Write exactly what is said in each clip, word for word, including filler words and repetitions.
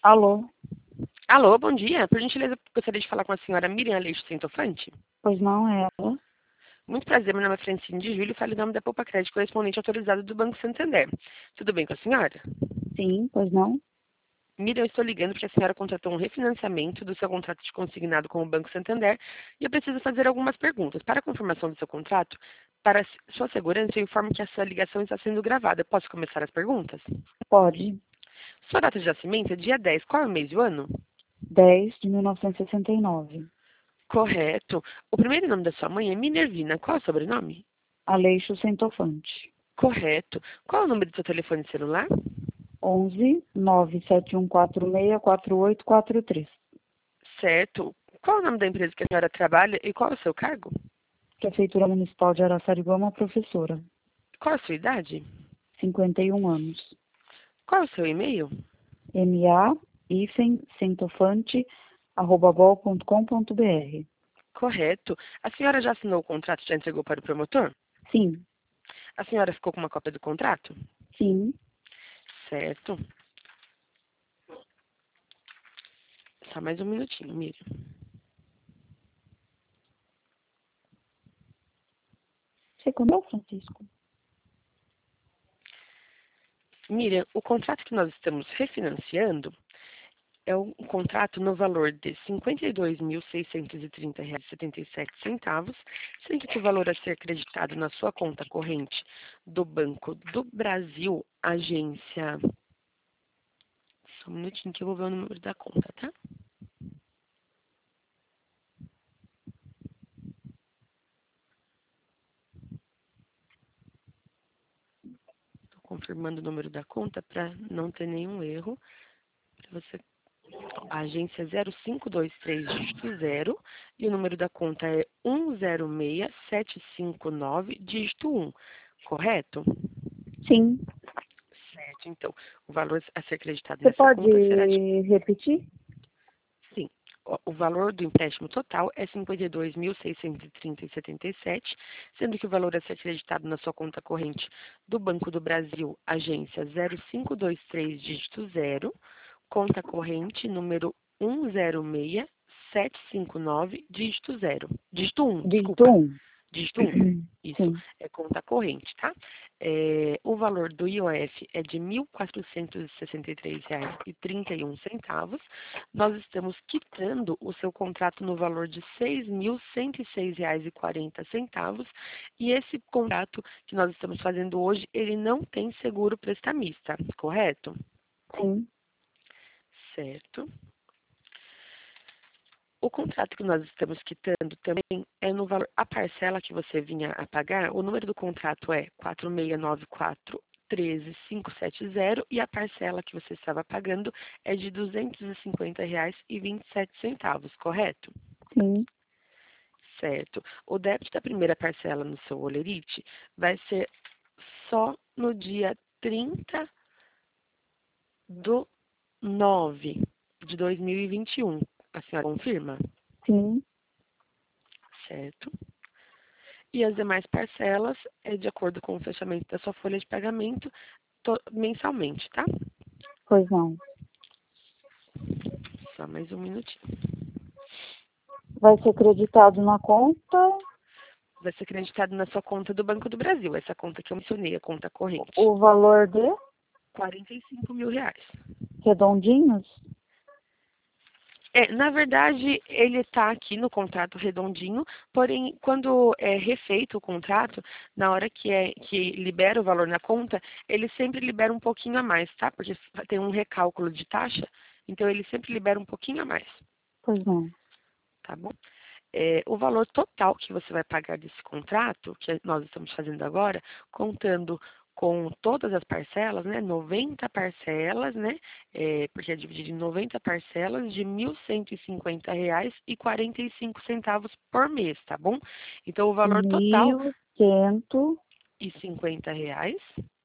Alô? Alô, bom dia. Por gentileza, gostaria de falar com a senhora Miriam Aleixo Centofante. Pois não é ela? Muito prazer, meu nome é Francine de Júlio, falo em nome da Poupa Crédito, correspondente autorizado do Banco Santander. Tudo bem com a senhora? Sim, pois não? Miriam, eu estou ligando porque a senhora contratou um refinanciamento do seu contrato de consignado com o Banco Santander e eu preciso fazer algumas perguntas. Para a confirmação do seu contrato, para sua segurança, eu informo que a sua ligação está sendo gravada. Posso começar as perguntas? Pode. Sua data de nascimento é dia dez. Qual é o mês e o ano? dez de mil novecentos e sessenta e nove. Correto. O primeiro nome da sua mãe é Minervina. Qual é o sobrenome? Aleixo Centofante. Correto. Qual é o número do seu telefone celular? onze, nove sete um quatro seis, quatro oito quatro três. Certo. Qual é o nome da empresa que a senhora trabalha e qual é o seu cargo? Prefeitura Municipal de Araçariguama, professora. Qual é a sua idade? cinquenta e um anos. Qual é o seu e-mail? ma, hífen, centofante, arroba bol ponto com ponto br. Correto. A senhora já assinou o contrato e já entregou para o promotor? Sim, A senhora ficou com uma cópia do contrato? sim. Certo. Só mais um minutinho, Miriam. Você comeu, Francisco? Miriam, o contrato que nós estamos refinanciando é um contrato no valor de cinquenta e dois mil seiscentos e trinta reais e setenta e sete centavos, sendo que o valor a ser acreditado na sua conta corrente do Banco do Brasil, agência... Só um minutinho que eu vou ver o número da conta, tá? Estou confirmando o número da conta para não ter nenhum erro. Pra você... A agência é zero cinco dois três, dígito zero, e o número da conta é um zero seis sete cinco nove, dígito um, correto? Sim. Certo, então, o valor a ser acreditado Você nessa pode conta será de, repetir? sim, o o valor do empréstimo total é cinquenta e dois mil seiscentos e trinta reais e setenta e sete centavos, sendo que o valor a ser acreditado na sua conta corrente do Banco do Brasil, agência zero cinco dois três, dígito zero, conta corrente número um zero seis sete cinco nove, dígito zero, dígito um, Dígito desculpa. um. Dígito um. Isso Sim. é conta corrente, tá? É, o valor do I O F é de mil quatrocentos e sessenta e três reais e trinta e um centavos. Nós estamos quitando o seu contrato no valor de seis mil cento e seis reais e quarenta centavos. E esse contrato que nós estamos fazendo hoje, ele não tem seguro prestamista, correto? Sim. Certo. O contrato que nós estamos quitando também é no valor, a parcela que você vinha a pagar, o número do contrato é quatro seis nove quatro um três cinco sete zero e a parcela que você estava pagando é de duzentos e cinquenta reais e vinte e sete centavos, correto? Sim. Certo. O débito da primeira parcela no seu Olerite vai ser só no dia trinta do nove de dois mil e vinte e um. A senhora confirma? Sim. Certo. E as demais parcelas é de acordo com o fechamento da sua folha de pagamento mensalmente, tá? Pois não. Só mais um minutinho. Vai ser creditado na conta Vai ser acreditado na sua conta do Banco do Brasil, essa conta que eu mencionei, a conta corrente. o valor de quarenta e cinco mil reais. redondinhos? É, na verdade, ele está aqui no contrato redondinho, porém, quando é refeito o contrato, na hora que, é, que libera o valor na conta, ele sempre libera um pouquinho a mais, tá? Porque tem um recálculo de taxa, então ele sempre libera um pouquinho a mais, Pois não. tá bom? É, o valor total que você vai pagar desse contrato, que nós estamos fazendo agora, contando com todas as parcelas, né, noventa parcelas, né, é, porque é dividido em noventa parcelas de mil cento e cinquenta reais e quarenta e cinco centavos por mês, tá bom? Então, o valor total, Mil cento e cinquenta reais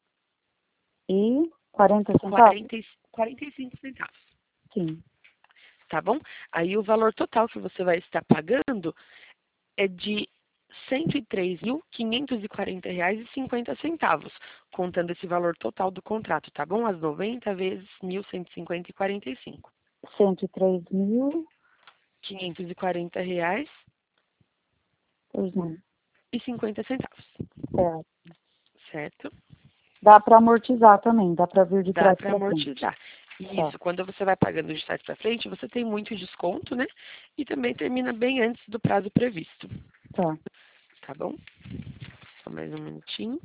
e quarenta e centavos? quarenta e cinco centavos, Sim. tá bom? Aí, o valor total que você vai estar pagando é de cento e três mil, quinhentos e quarenta reais e cinquenta centavos, contando esse valor total do contrato, tá bom? As noventa vezes mil cento e cinquenta e quarenta e cinco. cento e três mil, quinhentos e quarenta reais pois não, e cinquenta centavos, é. certo? Dá para amortizar também, dá para vir de Dá trás para para frente. amortizar. Tá, Isso, quando você vai pagando de trás para frente, você tem muito desconto, né? E também termina bem antes do prazo previsto, tá. tá bom? Só mais um minutinho.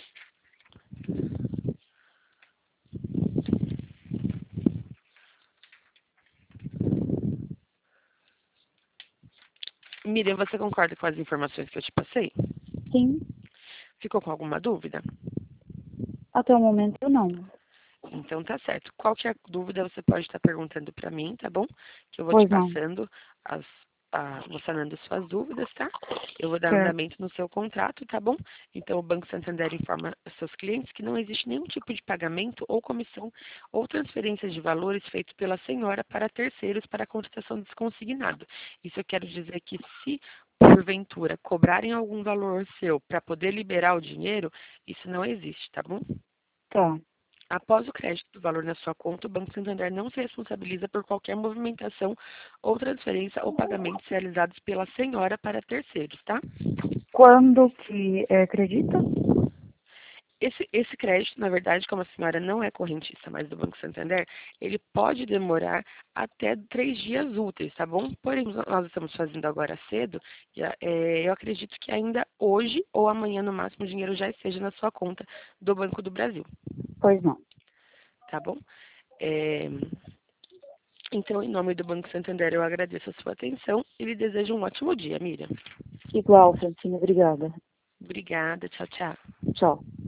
Miriam, você concorda com as informações que eu te passei? Sim, Ficou com alguma dúvida? até o momento não. Então tá certo. Qualquer dúvida você pode estar perguntando para mim, tá bom? Que eu vou te Pois não. passando, as, a, vou sanando suas dúvidas, tá? Eu vou dar Certo. andamento no seu contrato, tá bom? Então o Banco Santander informa aos seus clientes que não existe nenhum tipo de pagamento ou comissão ou transferência de valores feitos pela senhora para terceiros para a contratação desse consignado. Isso eu quero dizer que se porventura cobrarem algum valor seu para poder liberar o dinheiro, isso não existe, tá bom? Tá. Após o crédito do valor na sua conta, o Banco Santander não se responsabiliza por qualquer movimentação ou transferência ou pagamentos realizados pela senhora para terceiros, tá? Quando que é, acredita? Esse, esse crédito, na verdade, como a senhora não é correntista mais do Banco Santander, ele pode demorar até três dias úteis, tá bom? Porém, nós estamos fazendo agora cedo, e, é, eu acredito que ainda hoje ou amanhã, no máximo, o dinheiro já esteja na sua conta do Banco do Brasil, Pois não. tá bom? É, Então, em nome do Banco Santander, eu agradeço a sua atenção e lhe desejo um ótimo dia, Miriam. Igual, Francine, obrigada. Obrigada, tchau, tchau. Tchau.